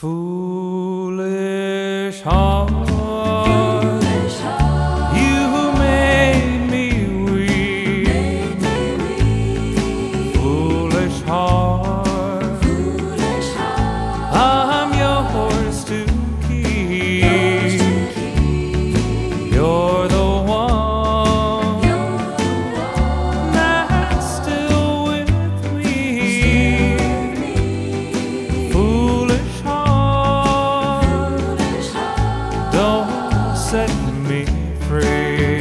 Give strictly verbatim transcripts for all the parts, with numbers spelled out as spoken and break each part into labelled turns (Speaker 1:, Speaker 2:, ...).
Speaker 1: Foolish heart, you made me weak. Foolish heart, I'm yours to keep. You're the one that's still with me. Foolish heart, don't set me free.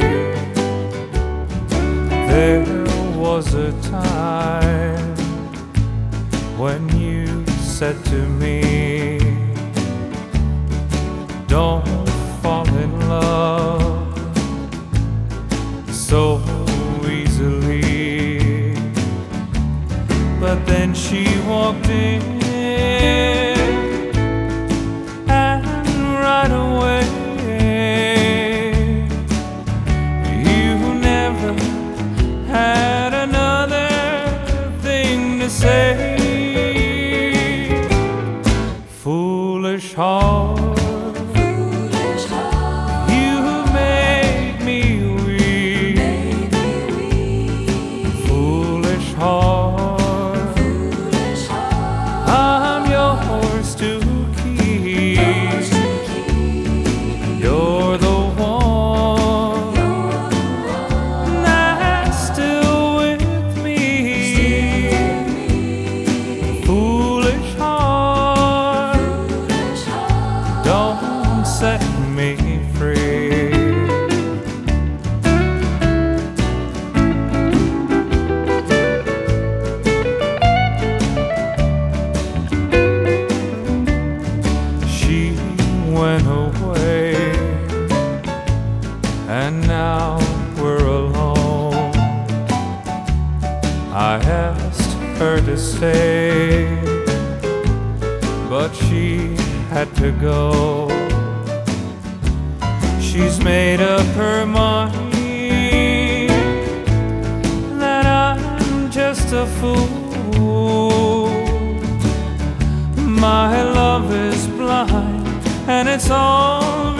Speaker 1: There was a time when you said to me, don't fall in love so easily. But then she walked in, and right away you never had another thing to say. Foolish heart, you made me weak. Foolish heart, I'm yours to keep. You're the one that's still with me. Foolish heart, don't set me free. She went away, and now we're alone. I asked her to stay, but she had to go. She's made up her mind that I'm just a fool. My love is blind, and it's all